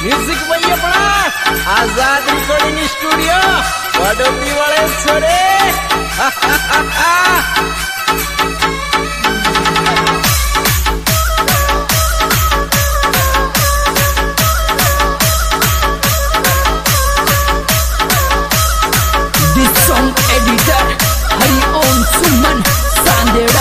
Music भाई अपना आजाद recording studio वडोदरी वाले छोरे। This song editor Hari Om Suman Sandera।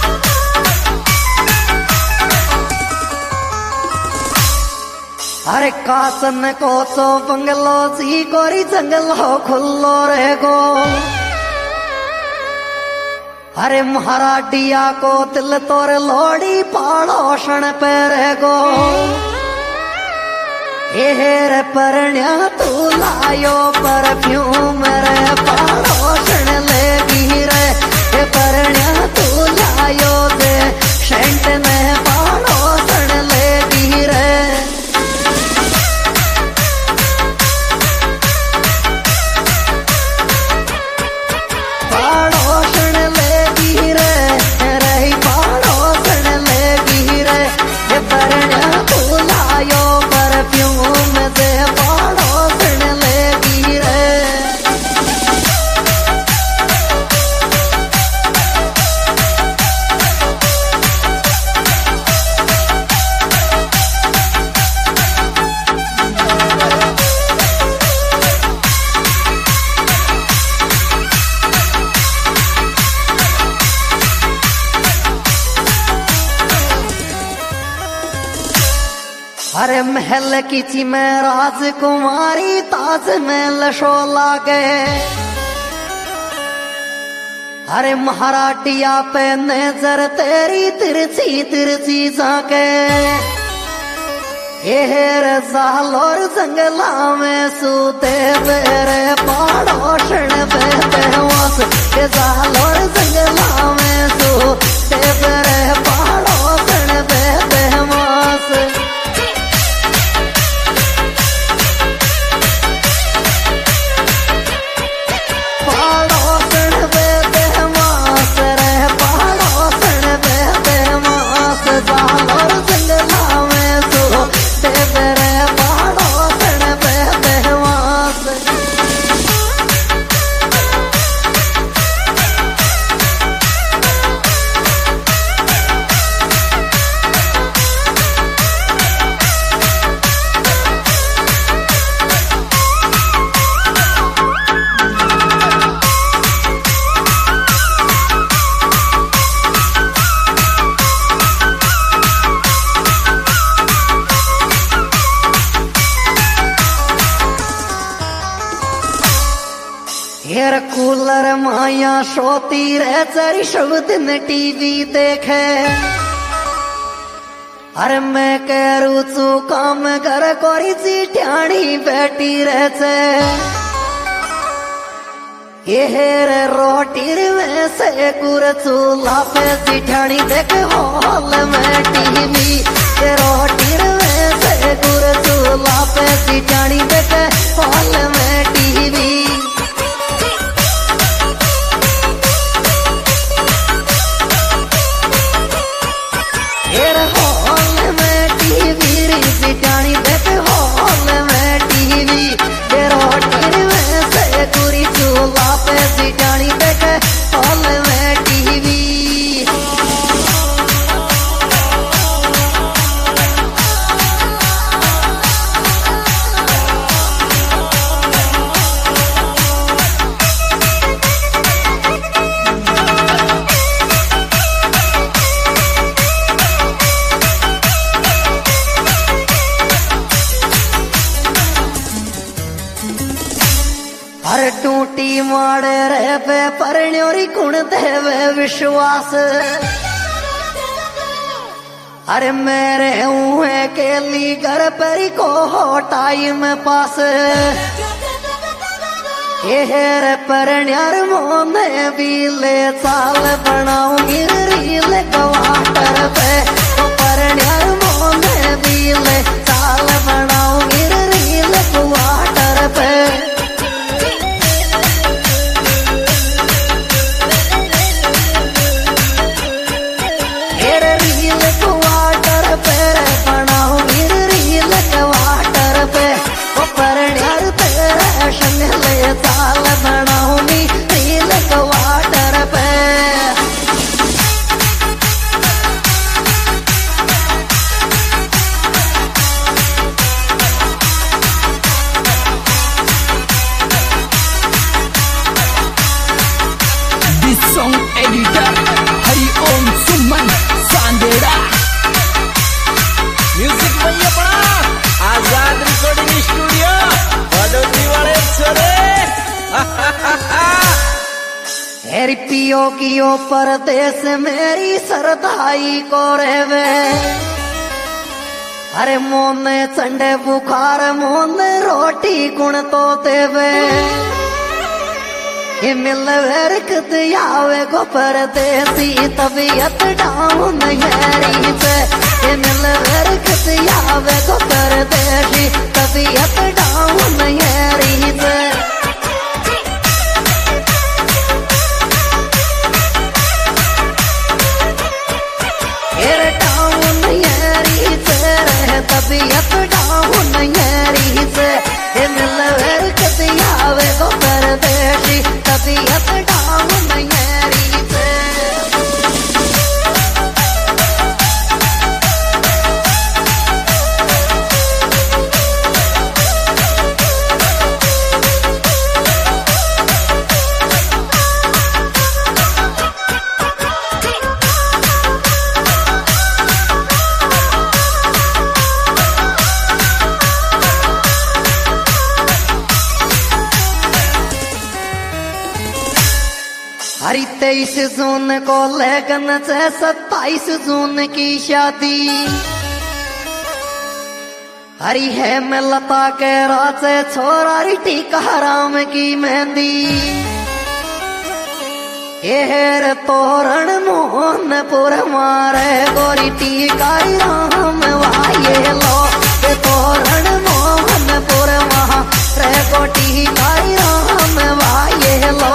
अरे कासन को तो बंगलो सी कोरी जंगलो खुल्लो रे गो। अरे महाराडिया को तिल तोर लोड़ी पाड़ोषण पे रे गो। रे परण्या तू लायो परफ्यूम रे पाड़ोषण लेगी रे। परण्या तू लायो दे सेंट ने पाड़ोषण लेगी रे। अरे महल की ची में राजकुमारी ताज महल शो लागे। अरे महाराटिया पे नजर तेरी तिरछी तिरछी जाके। रे जालोर जंगला में सूते बेरे पाड़ोषण बेते वास। जालोर जंगला में सूते बेरे पाड़ोषण बेते वास। कूलर माया सोती रह चरी सब दिन टीवी देखे। अरे मैं कह रू तू काम कर कोरी चिट्याणी बैठी रह से। रे रोटी में से गुर चूल्हा पे चिट्याणी देख हॉल में टीवी। रोटी में से गुर चूल्हा पे चिट्याणी देख हॉल में टीवी। अरे टूटी माड़े रे पे परण्योरी कुण देवे विश्वास। अरे मेरे हुए केली घर परी को हो टाइम पास। रे परण्यार मोने भी ले चाल बनाऊंगी रील क्वार्टर पे। परण्यार मोने भी ले चाल बनाऊंगी रील क्वार्टर पे। रील क्वार्टर पे बनाऊंगी रील क्वार्टर पे। भाई अपना आजाद रिकॉर्डिंग स्टूडियो बड़ोती वाले छोरे हेरी पियो कियो परदेश मेरी सरदाई को रेवे अरे मोने चंडे बुखार मोने रोटी गुण तो देवे ये मिल वेरकत आवे गो परदेसी तबीयत डाउन हैरी से ये मिल वेरकत आवे गो परदेसी तबीयत डाउन हैरी से तबीयत डाउन हैरी से ये मिल वेरकत आवे गो परदेसी तबीयत डाउन हैरी से हरी 23 जून को लगन से 27 जून की शादी हरी है मैं लता के राजे छोरा टीका राम की मेहंदी ये हेर तोरण मोहनपुर मारे गोरी टीका राम वाये लो ये तोरण मोहनपुर वहाँ रे गो टीका राम वाये लो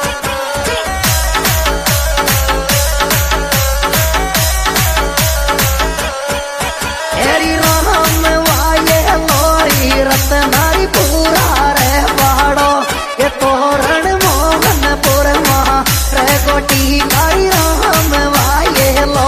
रतनारी पूरा रे पहाड़ो ये तोरण मोहनपुर वहाँ रे गोटी काई राम वाये लो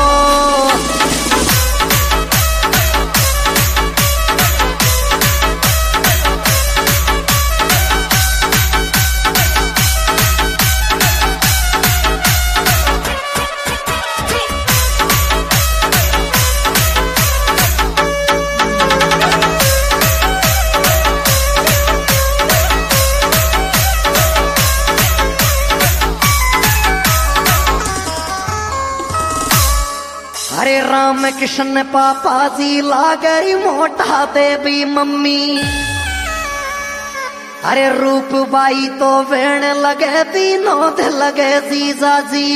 अरे राम कृष्ण पापा जी लागरी मोटा देवी मम्मी अरे रूप बाई तो वेण लगे विनोद लगे जीजा जी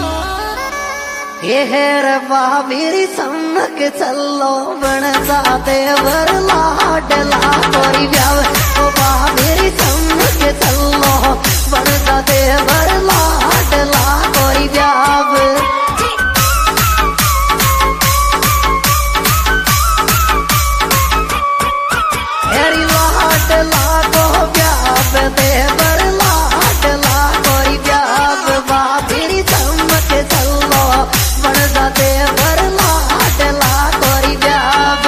ये हेर बाबीरी सम्मक चलो बन जाते वर लाडला तोरी ब्याव ओ बाबीरी सम्मक चलो बन जाते वर लाडला तोरी ब्याव देवर लाडला कोई ब्याव बाबीरी चमक चलो बन जा देवर लाडला कोई ब्याव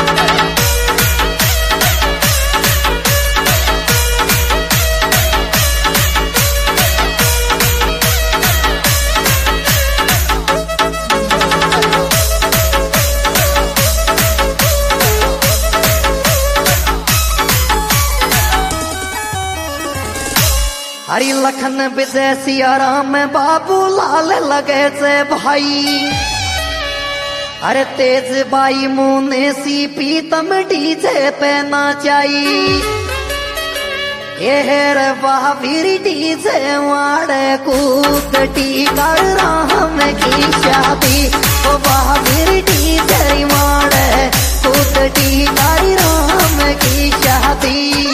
हरी लखन विदेशी आराम बाबू लाल लगे से भाई अरे तेज बाई मुने सी पीतम डीजे पे नाचाई ये हेर बाबीरी डीजे वाड़े कूद टीका राम की शादी ओ बाबीरी डीजे वाड़े कूद टीका राम की शादी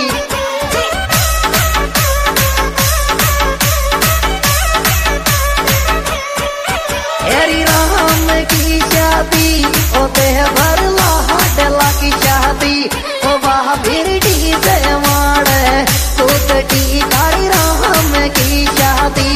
राम की शादी ओ देवर लाडला की शादी ओ बाबीर डीजे वाड़े कूद टीका राम की शादी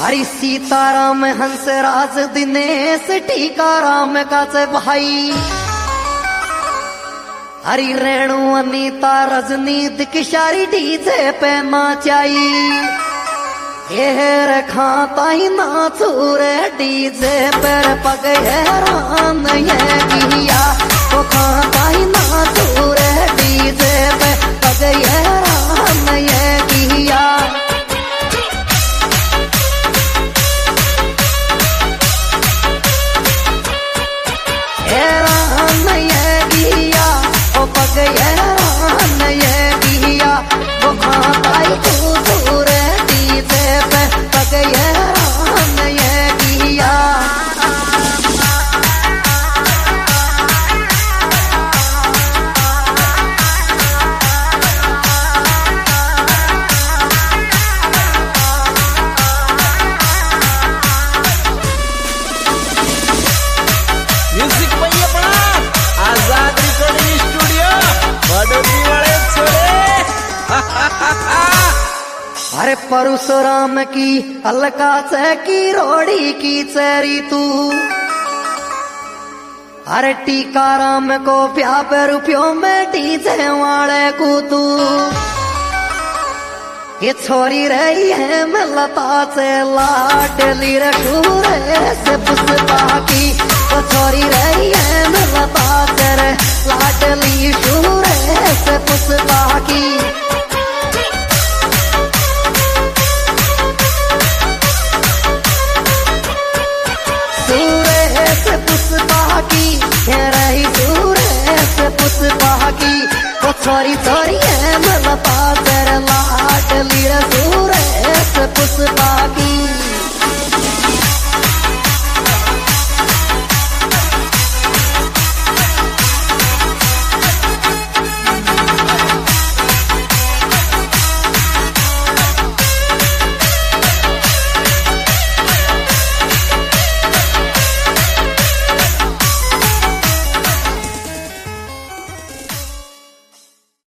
हरि सीताराम हंसराज दिनेश टीकाराम का से भाई हरि रेणु अनीता रजनी दिकशारी डीजे पे नाचाई ये खाता ही नाचूरे डीजे पर पग हैरान ये किया वो खाता ही नाचूरे डीजे पे पग हैरान ये किया हैरान ये किया वो पग हैरान ये किया वो खाता ही नाचूरे डीजे पे पग हैरान ये किया म्युझिक पाहिजे पण आझाद रेकॉर्डिंग स्टुडिओ वडोदरी वाले छोरे अरे परशुराम की अलका से की रोड़ी की चेरी तू अरे टीकाराम को 50 रुपयों में डीजे वाले को तू ये छोरी रही है मिलता से लाडली रखूरे से पुष्पा की वो छोरी रही है मिलता से लाडली शूरे से पुष्पा की से पुष्पा की रही सूरे से पुष्पा की वो छोरी छोरी है मिलता तेरे लाडली सूरे से पुष्पा की